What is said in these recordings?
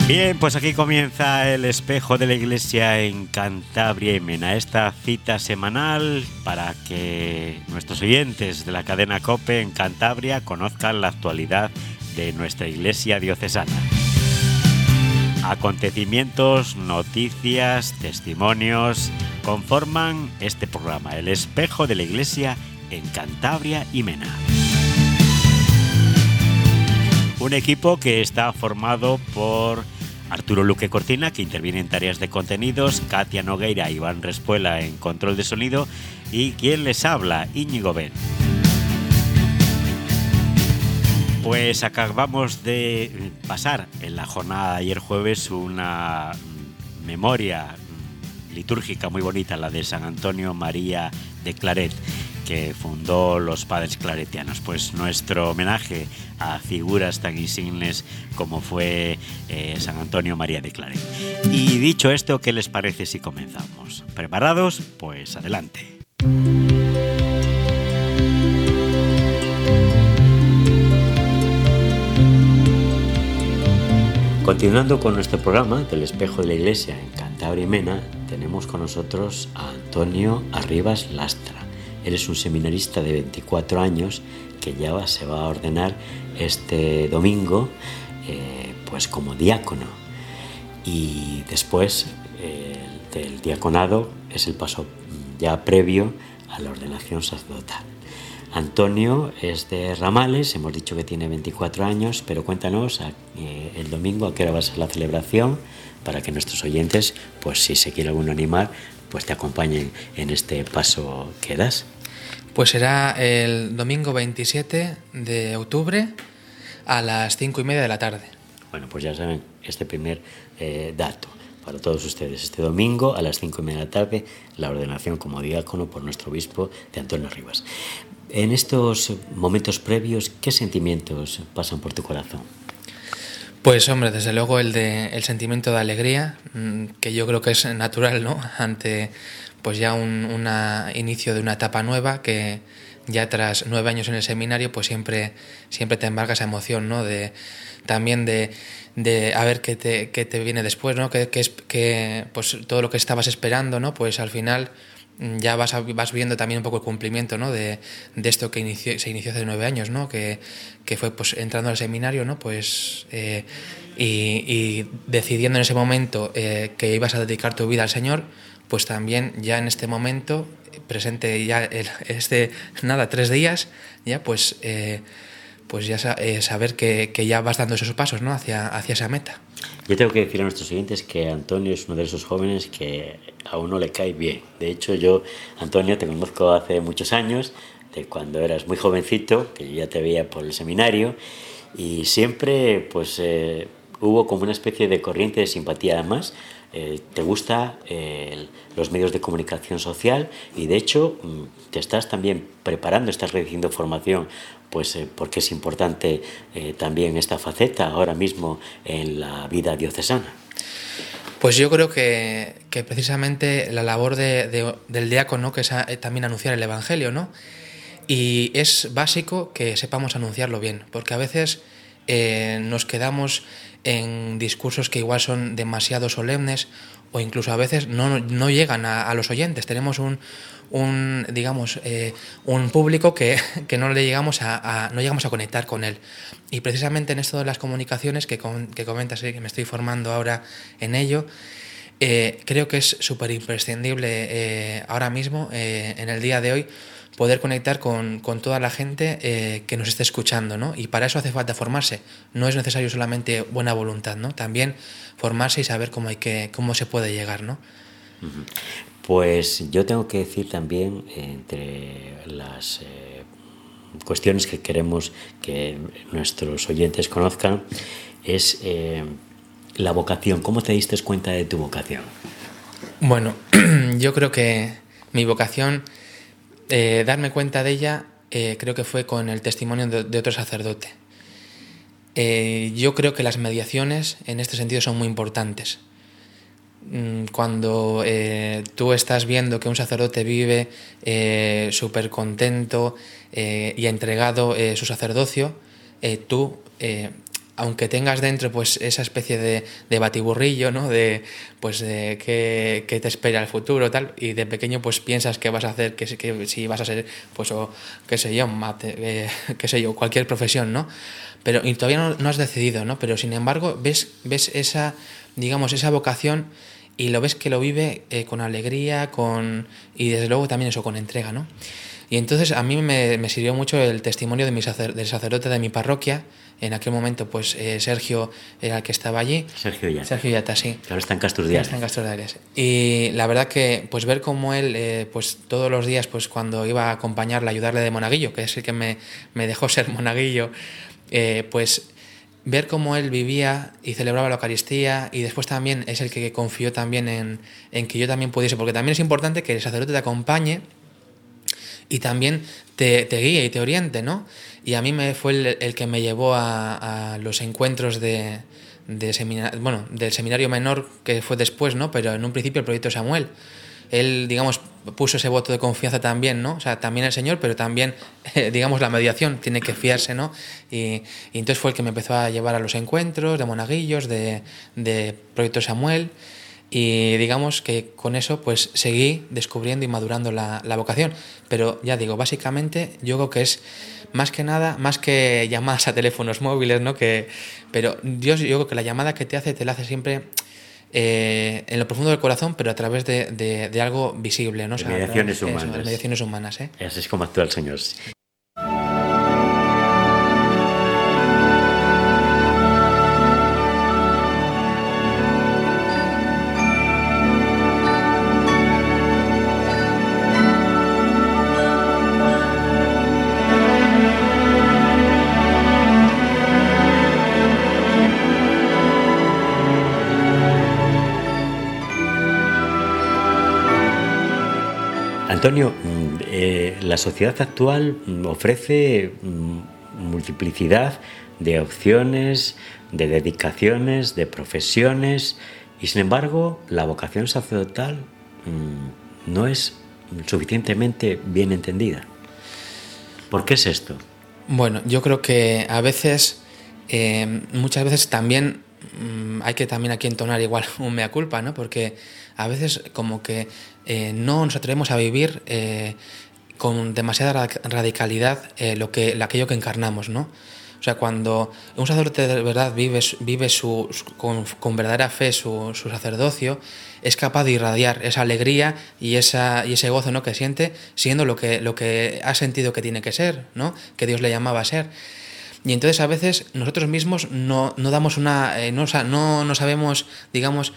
Bien, pues aquí comienza el espejo de la Iglesia en Cantabria y Mena, esta cita semanal para que nuestros oyentes de la cadena COPE en Cantabria conozcan la actualidad de nuestra Iglesia diocesana. Acontecimientos, noticias, testimonios conforman este programa, el espejo de la Iglesia en Cantabria y Mena. Un equipo que está formado por Arturo Luque Cortina, que interviene en tareas de contenidos, Katia Nogueira y Iván Respuela en control de sonido, y quien les habla, Íñigo Ben. Pues acabamos de pasar en la jornada de ayer jueves una memoria litúrgica muy bonita, la de San Antonio María de Claret, que fundó los padres claretianos. Pues nuestro homenaje a figuras tan insignes como fue San Antonio María de Claret. Y dicho esto, ¿qué les parece si comenzamos? ¿Preparados? Pues adelante. Continuando con nuestro programa del espejo de la Iglesia en Cantabria y Mena, tenemos con nosotros a Antonio Arribas Lastra. Él es un seminarista de 24 años que ya se va a ordenar este domingo pues como diácono. Y después del diaconado es el paso ya previo a la ordenación sacerdotal. Antonio es de Ramales, hemos dicho que tiene 24 años, pero cuéntanos el domingo a qué hora va a ser la celebración para que nuestros oyentes, pues si se quiere alguno animar, pues te acompañen en este paso que das. Pues será el domingo 27 de octubre a las 5:30 de la tarde. Bueno, pues ya saben este primer dato para todos ustedes. Este domingo a las 5:30 de la tarde, la ordenación como diácono por nuestro obispo de Antonio Rivas. En estos momentos previos, ¿qué sentimientos pasan por tu corazón? Pues hombre, desde luego el sentimiento de alegría, que yo creo que es natural, ¿no? Ante pues ya un inicio de una etapa nueva, que ya tras 9 años en el seminario, pues siempre te embarga esa emoción, ¿no? También de a ver qué te viene después, ¿no? Que pues todo lo que estabas esperando, ¿no? Pues al final ya vas viendo también un poco el cumplimiento, ¿no? de esto que se inició hace 9 años, ¿no? Que fue pues entrando al seminario, ¿no? Pues y decidiendo en ese momento que ibas a dedicar tu vida al Señor, pues también ya en este momento presente ya 3 días ya pues ya saber que ya vas dando esos pasos, ¿no? hacia esa meta. Yo tengo que decir a nuestros oyentes que Antonio es uno de esos jóvenes que a uno le cae bien. De hecho, yo, Antonio, te conozco hace muchos años, de cuando eras muy jovencito, que yo ya te veía por el seminario, y siempre pues hubo como una especie de corriente de simpatía. Además, te gusta los medios de comunicación social y de hecho te estás también preparando, estás recibiendo formación, pues porque es importante también esta faceta ahora mismo en la vida diocesana. Pues yo creo que precisamente la labor del diácono, que es también anunciar el Evangelio, ¿no? Y es básico que sepamos anunciarlo bien, porque a veces nos quedamos en discursos que igual son demasiado solemnes o incluso a veces no llegan a los oyentes. Tenemos un público que no llegamos a conectar con él. Y precisamente en esto de las comunicaciones que comentas, que me estoy formando ahora en ello, creo que es súper imprescindible ahora mismo, en el día de hoy, poder conectar con toda la gente que nos esté escuchando, ¿no? Y para eso hace falta formarse. No es necesario solamente buena voluntad, ¿no? También formarse y saber cómo se puede llegar, ¿no? Pues yo tengo que decir también, entre las cuestiones que queremos que nuestros oyentes conozcan, es la vocación. ¿Cómo te diste cuenta de tu vocación? Bueno, yo creo que mi vocación, darme cuenta de ella, creo que fue con el testimonio de otro sacerdote. Yo creo que las mediaciones en este sentido son muy importantes. Cuando tú estás viendo que un sacerdote vive súper contento y entregado su sacerdocio, tú aunque tengas dentro pues esa especie de batiburrillo, ¿no? Pues de qué te espera el futuro, tal, y de pequeño pues piensas que vas a hacer, que si vas a ser, pues, o qué sé yo, qué sé yo, cualquier profesión, ¿no? Pero y todavía no has decidido, ¿no? Pero sin embargo ves esa, digamos, esa vocación y lo ves que lo vive con alegría, y desde luego también eso, con entrega, ¿no? Y entonces a mí me sirvió mucho el testimonio del sacerdote de mi parroquia. En aquel momento, pues Sergio era el que estaba allí. Sergio Yata, sí. Que ahora está en Casturdiales. Está en Casturdiales. Y la verdad que, pues ver cómo él, pues todos los días, pues cuando iba a acompañarle, ayudarle de monaguillo, que es el que me dejó ser monaguillo, pues ver cómo él vivía y celebraba la Eucaristía, y después también es el que confió también en que yo también pudiese, porque también es importante que el sacerdote te acompañe y también te guíe y te oriente, ¿no? Y a mí fue el que me llevó a los encuentros del seminario menor, que fue después, ¿no? Pero en un principio el proyecto Samuel. Él, digamos, puso ese voto de confianza también, ¿no? O sea, también el Señor, pero también, digamos, la mediación, tiene que fiarse, ¿no? Y entonces fue el que me empezó a llevar a los encuentros de monaguillos, de proyecto Samuel. Y digamos que con eso pues seguí descubriendo y madurando la vocación. Pero ya digo, básicamente yo creo que es más que nada, más que llamadas a teléfonos móviles, ¿no? Pero Dios, yo creo que la llamada que te la hace siempre en lo profundo del corazón, pero a través de algo visible, ¿no? O sea, mediaciones humanas. Eso, mediaciones humanas, ¿eh? Así es como actúa el Señor. Antonio, la sociedad actual ofrece multiplicidad de opciones, de dedicaciones, de profesiones, y sin embargo la vocación sacerdotal no es suficientemente bien entendida. ¿Por qué es esto? Bueno, yo creo que a veces, muchas veces también hay que también aquí entonar igual un mea culpa, ¿no? Porque a veces como que no nos atrevemos a vivir con demasiada radicalidad aquello que encarnamos, ¿no? O sea, cuando un sacerdote de verdad vive con verdadera fe su sacerdocio, es capaz de irradiar esa alegría y ese gozo, ¿no?, que siente, siendo lo que ha sentido que tiene que ser, ¿no?, que Dios le llamaba a ser. Y entonces a veces nosotros mismos no damos no sabemos, digamos,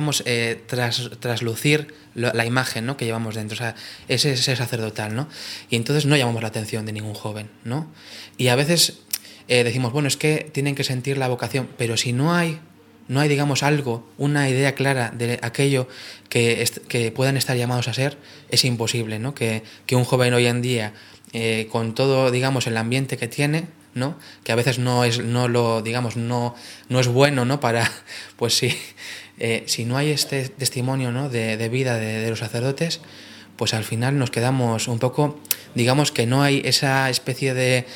traslucir la imagen, ¿no?, que llevamos dentro, o sea, ese sacerdotal, ¿no? Y entonces no llamamos la atención de ningún joven, ¿no? Y a veces decimos, bueno, es que tienen que sentir la vocación, pero si no hay, digamos, algo, una idea clara de aquello que puedan estar llamados a ser, es imposible, ¿no? Que un joven hoy en día, con todo, digamos, el ambiente que tiene, ¿no?, que a veces no es bueno, ¿no?, para, pues sí, si no hay este testimonio, ¿no?, de vida de los sacerdotes, pues al final nos quedamos un poco, digamos, que no hay esa especie de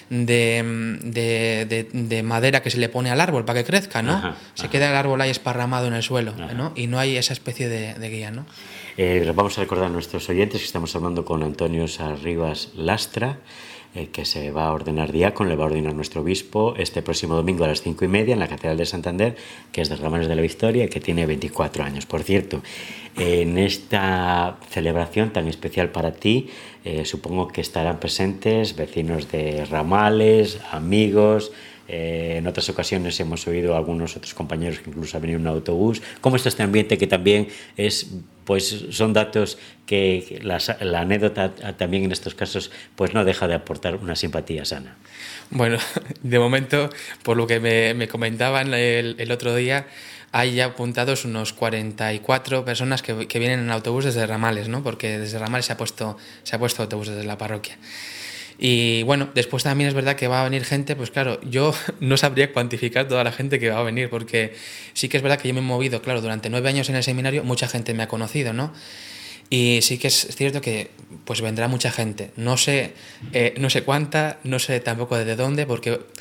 madera que se le pone al árbol para que crezca, ¿no? Ajá. Se queda el árbol ahí esparramado en el suelo, ¿no? Y no hay esa especie de guía, ¿no? Vamos a recordar a nuestros oyentes que estamos hablando con Antonio Arribas Lastra, que se va a ordenar diácono, le va a ordenar nuestro obispo este próximo domingo a las 5:30 en la Catedral de Santander, que es de Ramones de la Victoria, y que tiene 24 años. Por cierto, en esta celebración tan especial para ti, supongo que estarán presentes vecinos de Ramales, amigos. En otras ocasiones hemos oído a algunos otros compañeros que incluso han venido en un autobús. ¿Cómo está este ambiente, que también son datos que la anécdota también en estos casos pues no deja de aportar una simpatía sana? Bueno, de momento, por lo que me comentaban el otro día, hay ya apuntados unos 44 personas que vienen en autobús desde Ramales, ¿no? Porque desde Ramales se ha puesto autobús desde la parroquia. Y bueno, después también es verdad que va a venir gente, pues claro, yo no sabría cuantificar toda la gente que va a venir, porque sí que es verdad que yo me he movido, claro, durante 9 años en el seminario, mucha gente me ha conocido, ¿no? Y sí que es cierto que pues vendrá mucha gente, no sé cuánta, no sé tampoco de dónde, porque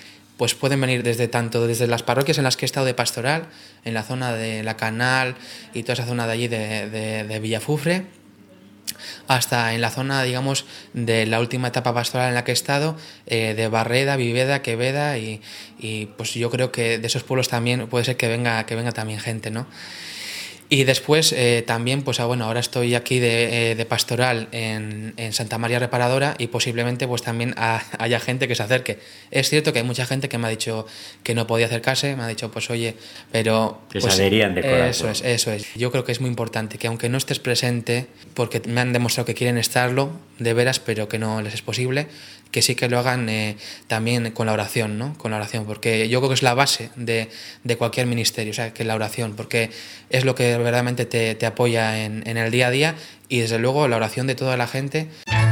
pues pueden venir desde las parroquias en las que he estado de pastoral, en la zona de La Canal y toda esa zona de allí de Villafufre, hasta en la zona, digamos, de la última etapa pastoral en la que he estado, de Barreda, Viveda, Queveda y pues yo creo que de esos pueblos también puede ser que venga también gente, ¿no? Y después también, pues bueno, ahora estoy aquí de pastoral en Santa María Reparadora y posiblemente pues también haya gente que se acerque. Es cierto que hay mucha gente que me ha dicho que no podía acercarse, me ha dicho pues oye, pero... Que pues, se adherían de corazón. Eso es. Yo creo que es muy importante que aunque no estés presente, porque me han demostrado que quieren estarlo de veras, pero que no les es posible, que sí que lo hagan también con la oración, ¿no? Con la oración, porque yo creo que es la base de cualquier ministerio, o sea, que la oración, porque es lo que verdaderamente te apoya en el día a día y desde luego la oración de toda la gente.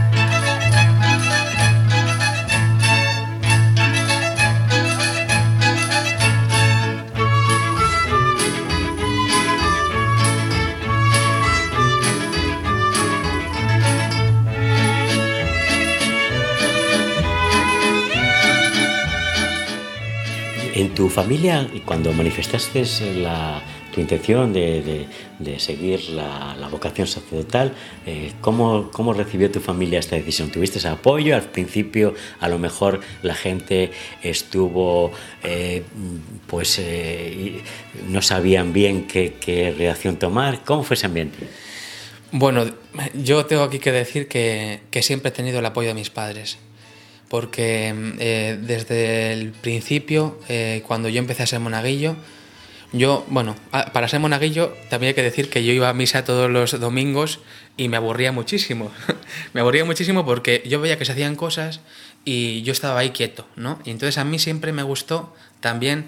En tu familia, cuando manifestaste tu intención de seguir la vocación sacerdotal, ¿cómo recibió tu familia esta decisión? ¿Tuviste apoyo? Al principio a lo mejor la gente estuvo, no sabían bien qué reacción tomar. ¿Cómo fue ese ambiente? Bueno, yo tengo aquí que decir que siempre he tenido el apoyo de mis padres. Porque desde el principio, cuando yo empecé a ser monaguillo, para ser monaguillo también hay que decir que yo iba a misa todos los domingos y me aburría muchísimo. Me aburría muchísimo porque yo veía que se hacían cosas y yo estaba ahí quieto, ¿no? Y entonces a mí siempre me gustó también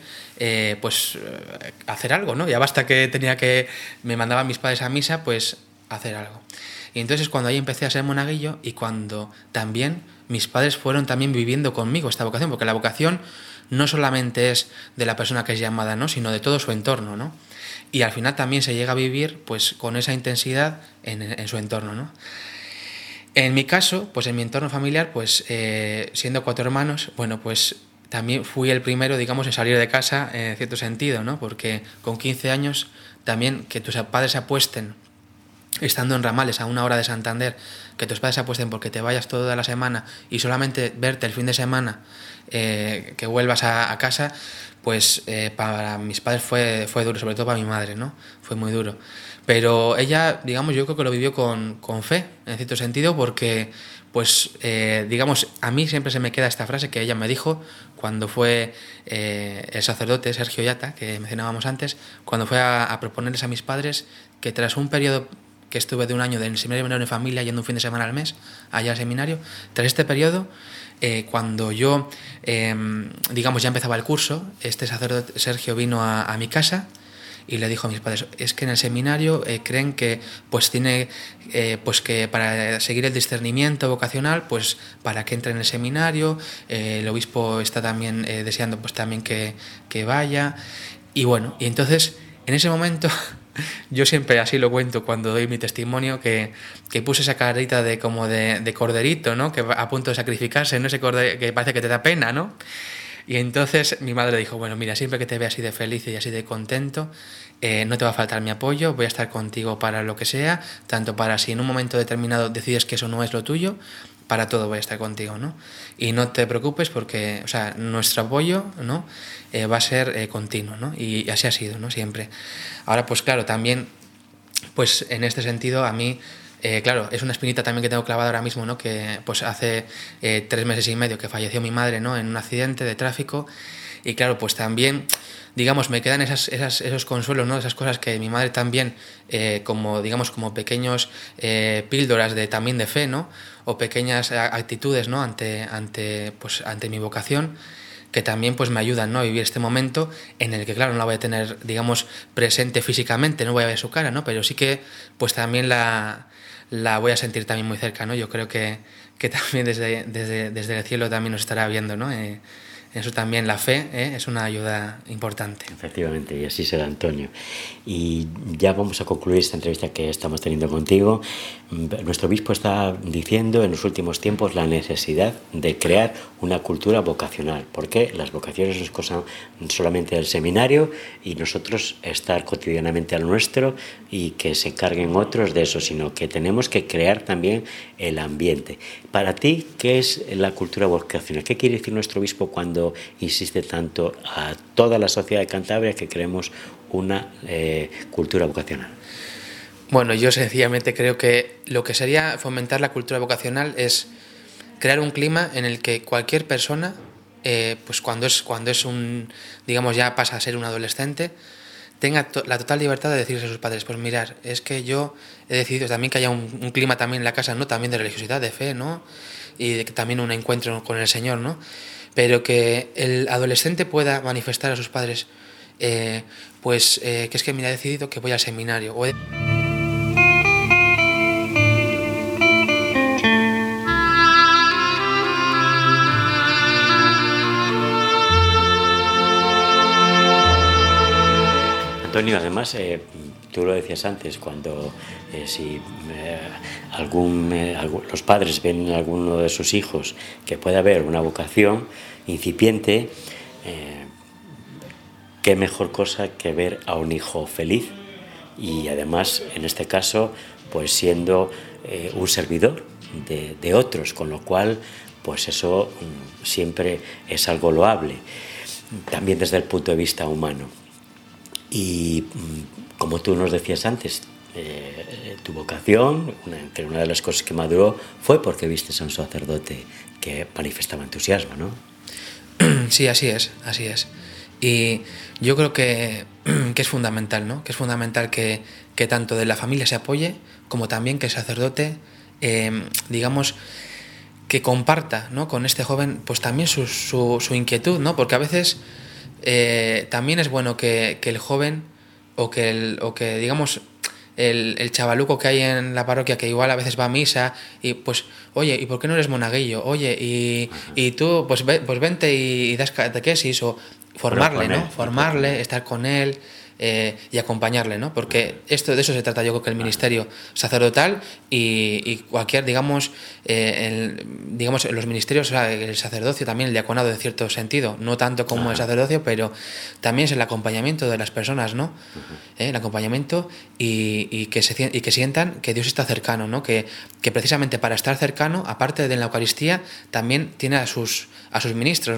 hacer algo, ¿no? Ya basta que me mandaban mis padres a misa, pues hacer algo. Y entonces cuando ahí empecé a ser monaguillo y cuando también mis padres fueron también viviendo conmigo esta vocación, porque la vocación no solamente es de la persona que es llamada, ¿no? Sino de todo su entorno, ¿no? Y al final también se llega a vivir pues con esa intensidad en su entorno, ¿no? En mi caso, pues en mi entorno familiar, pues siendo 4 hermanos, bueno, pues también fui el primero, digamos, en salir de casa en cierto sentido, ¿no? Porque con 15 años también que tus padres se apuesten estando en Ramales a 1 hora de Santander, que tus padres se apuesten porque te vayas toda la semana y solamente verte el fin de semana, que vuelvas a casa, pues para mis padres fue duro, sobre todo para mi madre, ¿no? Fue muy duro. Pero ella, digamos, yo creo que lo vivió con fe, en cierto sentido, porque, pues, digamos, a mí siempre se me queda esta frase que ella me dijo cuando fue el sacerdote Sergio Yata, que mencionábamos antes, cuando fue a proponerles a mis padres que tras un periodo que estuve de 1 año en el seminario menor de familia, yendo un fin de semana al mes allá al seminario, tras este periodo, cuando yo, digamos, ya empezaba el curso, este sacerdote Sergio vino a mi casa y le dijo a mis padres, es que en el seminario creen que pues tiene que para seguir el discernimiento vocacional, pues para que entre en el seminario, el obispo está también deseando pues también que vaya, y bueno, y entonces en ese momento yo siempre así lo cuento cuando doy mi testimonio, que puse esa carita de corderito, ¿no? Que va a punto de sacrificarse, ¿no? Ese cordero que parece que te da pena, ¿no? Y entonces mi madre dijo, bueno, mira, siempre que te vea así de feliz y así de contento, no te va a faltar mi apoyo, voy a estar contigo para lo que sea, tanto para si en un momento determinado decides que eso no es lo tuyo, para todo voy a estar contigo, ¿no? Y no te preocupes porque, o sea, nuestro apoyo, ¿no? Va a ser continuo, ¿no? Y así ha sido, ¿no? Siempre. Ahora, pues claro, también, pues en este sentido, a mí, claro, es una espinita también que tengo clavada ahora mismo, ¿no? Que pues hace 3 meses y medio que falleció mi madre, ¿no? En un accidente de tráfico. Y claro, pues también, digamos, me quedan esos consuelos, ¿no? Esas cosas que mi madre también, como pequeños píldoras también de fe, ¿no? O pequeñas actitudes, ¿no? ante mi vocación, que también pues me ayudan, ¿no? A vivir este momento en el que, claro, no la voy a tener, digamos, presente físicamente, no voy a ver su cara, ¿no? Pero sí que pues también la voy a sentir también muy cerca, ¿no? Yo creo que también desde el cielo también nos estará viendo, ¿no? eso también la fe es una ayuda importante. Efectivamente, y así será, Antonio. Y ya vamos a concluir esta entrevista que estamos teniendo contigo. Nuestro obispo está diciendo en los últimos tiempos la necesidad de crear una cultura vocacional, porque las vocaciones no es cosa solamente del seminario y nosotros estar cotidianamente al nuestro y que se encarguen otros de eso, sino que tenemos que crear también el ambiente. Para ti, ¿qué es la cultura vocacional? ¿Qué quiere decir nuestro obispo cuando insiste tanto a toda la sociedad de Cantabria que creemos una cultura vocacional? Bueno, yo sencillamente creo que lo que sería fomentar la cultura vocacional es crear un clima en el que cualquier persona, pues cuando es un, digamos, ya pasa a ser un adolescente, tenga la total libertad de decirse a sus padres, pues mirar, es que yo he decidido también que haya un clima también en la casa, ¿no? También de religiosidad, de fe, ¿no? Y de que también un encuentro con el Señor, ¿no? Pero que el adolescente pueda manifestar a sus padres, que es que mira, he decidido que voy al seminario. Antonio, además, tú lo decías antes, cuando si los padres ven en alguno de sus hijos que puede haber una vocación incipiente, qué mejor cosa que ver a un hijo feliz y además, en este caso, pues siendo un servidor de otros, con lo cual, pues eso siempre es algo loable, también desde el punto de vista humano. Y como tú nos decías antes, tu vocación, una de las cosas que maduró fue porque viste a un sacerdote que manifestaba entusiasmo, ¿no? Sí, así es. Y yo creo que es fundamental, ¿no? Que es fundamental que tanto de la familia se apoye, como también que el sacerdote, digamos, que comparta, ¿no? Con este joven, pues también su inquietud, ¿no? Porque a veces también es bueno que el joven o que digamos el chavaluco que hay en la parroquia, que igual a veces va a misa y pues, oye, ¿y por qué no eres monaguillo? Oye, y tú pues vente y das catequesis, o formarle, ¿no? Formarle, estar con él y acompañarle, ¿no? Porque de eso se trata, yo creo, que el ministerio sacerdotal y cualquier, digamos, los ministerios, o sea, el sacerdocio, también el diaconado en cierto sentido, no tanto como el sacerdocio, pero también es el acompañamiento de las personas, ¿no? El acompañamiento y que sientan que Dios está cercano, ¿no? Que precisamente para estar cercano, aparte de la Eucaristía, también tiene a sus ministros.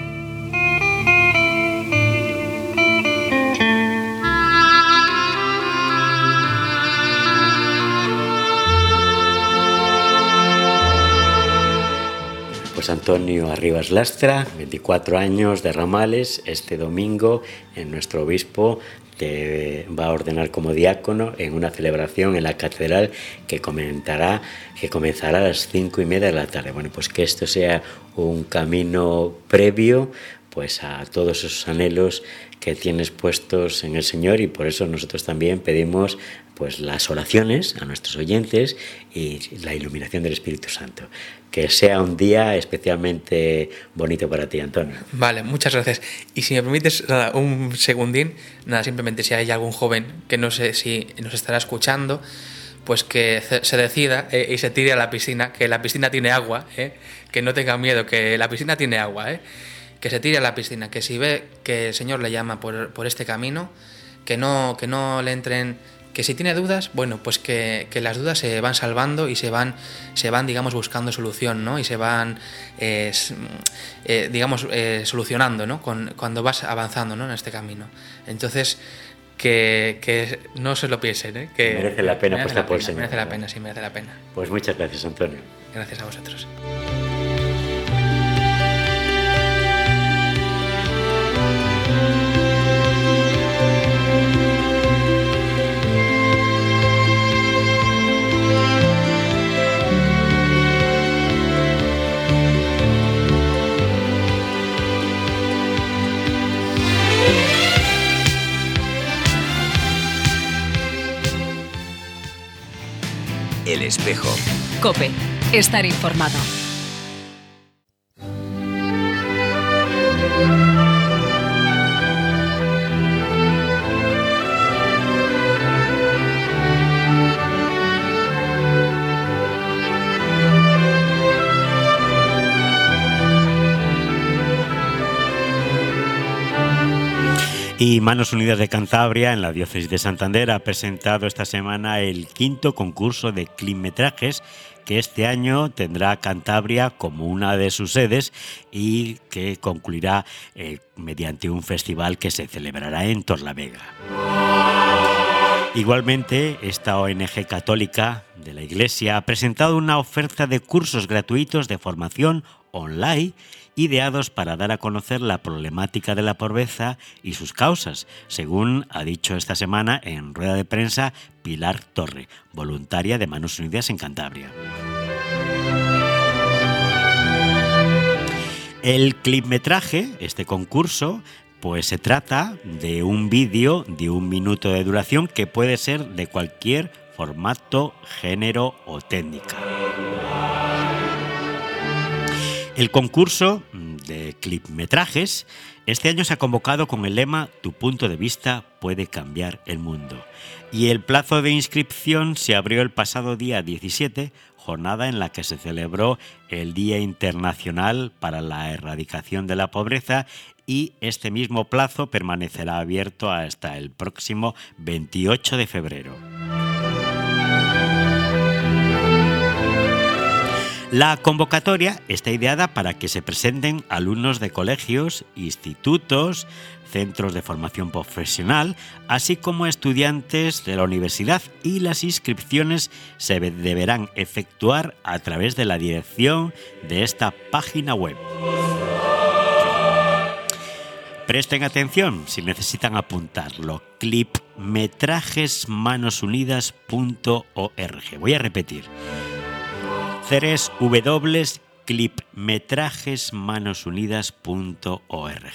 Pues Antonio Arribas Lastra, 24 años de Ramales, este domingo en nuestro obispo que va a ordenar como diácono en una celebración en la catedral que comenzará a las 5:30 de la tarde. Bueno, pues que esto sea un camino previo pues a todos esos anhelos que tienes puestos en el Señor, y por eso nosotros también pedimos pues las oraciones a nuestros oyentes y la iluminación del Espíritu Santo. Que sea un día especialmente bonito para ti, Antonio. Vale, muchas gracias. Y si me permites, nada, un segundín, simplemente si hay algún joven que no sé si nos estará escuchando, pues que se decida y se tire a la piscina, que la piscina tiene agua, que no tenga miedo, que la piscina tiene agua, que se tire a la piscina, que si ve que el Señor le llama por este camino, que no le entren, que si tiene dudas, bueno, pues que las dudas se van salvando y se van digamos, buscando solución, ¿no? Y se van, solucionando, ¿no? Cuando vas avanzando, ¿no? En este camino. Entonces, que no se lo piensen, que merece la pena apostar por el Señor. Merece la pena, sí, merece la pena. Pues muchas gracias, Antonio. Gracias a vosotros. El Espejo. COPE. Estar informado. Y Manos Unidas de Cantabria, en la diócesis de Santander, ha presentado esta semana el 5º concurso de clipmetrajes que este año tendrá Cantabria como una de sus sedes y que concluirá mediante un festival que se celebrará en Torlavega. Igualmente, esta ONG católica de la Iglesia ha presentado una oferta de cursos gratuitos de formación online ideados para dar a conocer la problemática de la pobreza y sus causas, según ha dicho esta semana en rueda de prensa Pilar Torre, voluntaria de Manos Unidas en Cantabria. El clipmetraje, este concurso, pues se trata de un vídeo de 1 minuto de duración que puede ser de cualquier formato, género o técnica. El concurso de clipmetrajes este año se ha convocado con el lema "Tu punto de vista puede cambiar el mundo", y el plazo de inscripción se abrió el pasado día 17, jornada en la que se celebró el Día Internacional para la Erradicación de la Pobreza, y este mismo plazo permanecerá abierto hasta el próximo 28 de febrero. La convocatoria está ideada para que se presenten alumnos de colegios, institutos, centros de formación profesional, así como estudiantes de la universidad, y las inscripciones se deberán efectuar a través de la dirección de esta página web. Presten atención si necesitan apuntarlo: clipmetrajesmanosunidas.org. Voy a repetir: www.clipmetrajesmanosunidas.org.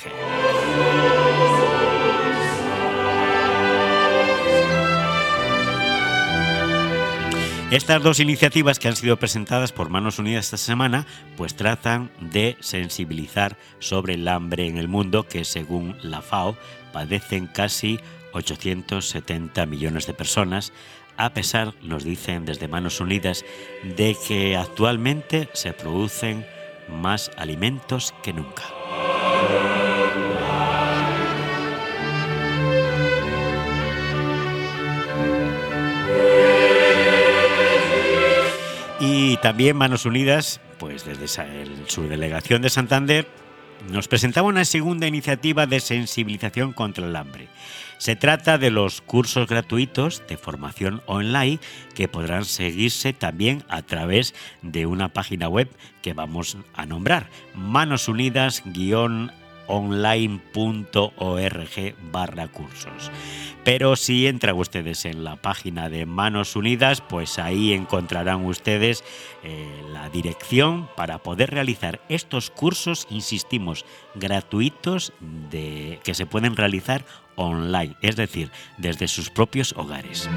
Estas dos iniciativas que han sido presentadas por Manos Unidas esta semana pues tratan de sensibilizar sobre el hambre en el mundo, que según la FAO padecen casi 870 millones de personas, a pesar, nos dicen desde Manos Unidas, de que actualmente se producen más alimentos que nunca. Y también Manos Unidas, pues desde su delegación de Santander, nos presentaba una segunda iniciativa de sensibilización contra el hambre. Se trata de los cursos gratuitos de formación online que podrán seguirse también a través de una página web que vamos a nombrar: manosunidas-online.org/cursos. Pero si entran ustedes en la página de Manos Unidas, pues ahí encontrarán ustedes la dirección para poder realizar estos cursos, insistimos, gratuitos, que se pueden realizar online, es decir, desde sus propios hogares.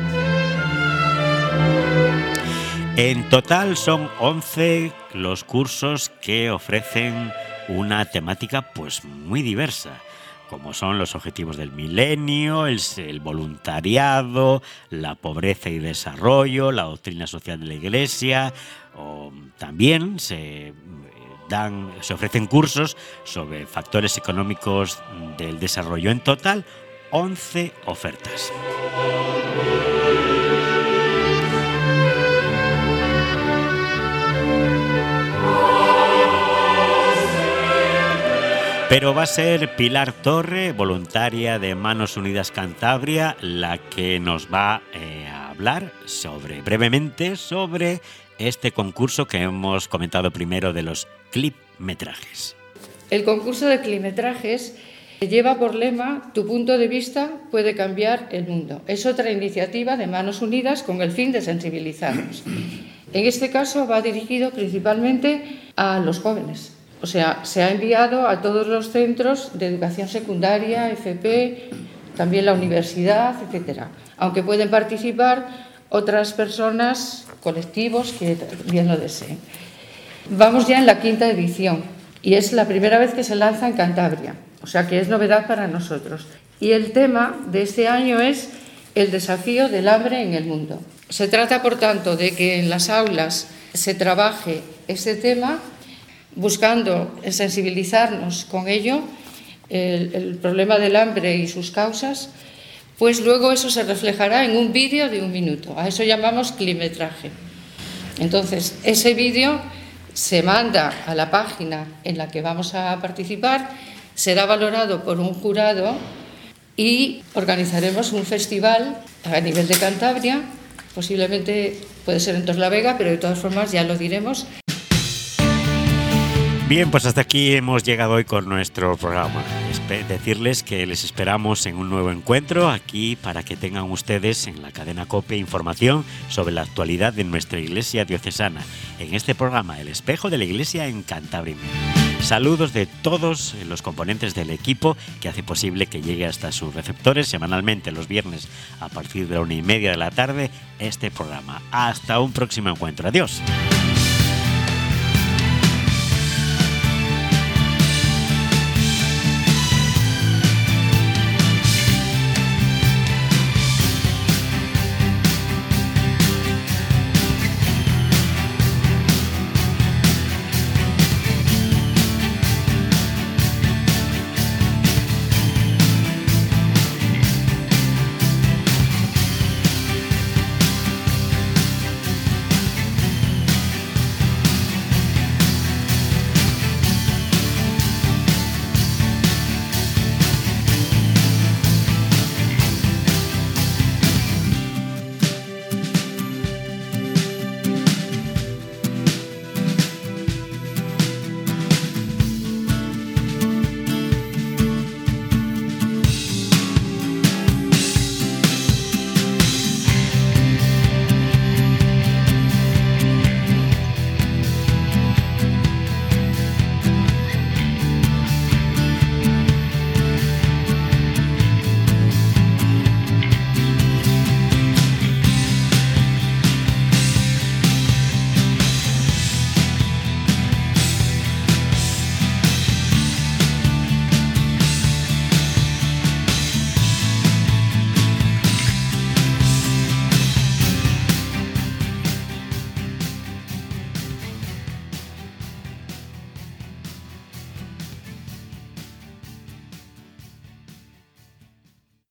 En total son 11 los cursos que ofrecen una temática pues muy diversa, como son los objetivos del milenio, el voluntariado, la pobreza y desarrollo, la doctrina social de la Iglesia, o también se ofrecen cursos sobre factores económicos del desarrollo. En total, 11 ofertas. Pero va a ser Pilar Torre, voluntaria de Manos Unidas Cantabria, la que nos va a hablar brevemente sobre este concurso que hemos comentado primero de los clipmetrajes. El concurso de clipmetrajes lleva por lema "Tu punto de vista puede cambiar el mundo". Es otra iniciativa de Manos Unidas con el fin de sensibilizarnos. En este caso va dirigido principalmente a los jóvenes. O sea, se ha enviado a todos los centros de educación secundaria, FP, también la universidad, etc. Aunque pueden participar otras personas, colectivos que bien lo deseen. Vamos ya en la 5ª edición y es la primera vez que se lanza en Cantabria, o sea que es novedad para nosotros. Y el tema de este año es el desafío del hambre en el mundo. Se trata, por tanto, de que en las aulas se trabaje este tema buscando sensibilizarnos con ello, el problema del hambre y sus causas, pues luego eso se reflejará en un vídeo de 1 minuto. A eso llamamos climetraje. Entonces, ese vídeo se manda a la página en la que vamos a participar, será valorado por un jurado y organizaremos un festival a nivel de Cantabria, posiblemente puede ser en Torlavega, pero de todas formas ya lo diremos. Bien, pues hasta aquí hemos llegado hoy con nuestro programa. Decirles que les esperamos en un nuevo encuentro aquí para que tengan ustedes en la cadena COPE información sobre la actualidad de nuestra Iglesia diocesana en este programa El Espejo de la Iglesia en Cantabria. Saludos de todos los componentes del equipo que hace posible que llegue hasta sus receptores semanalmente los viernes a partir de la 1:30 de la tarde este programa. Hasta un próximo encuentro. Adiós.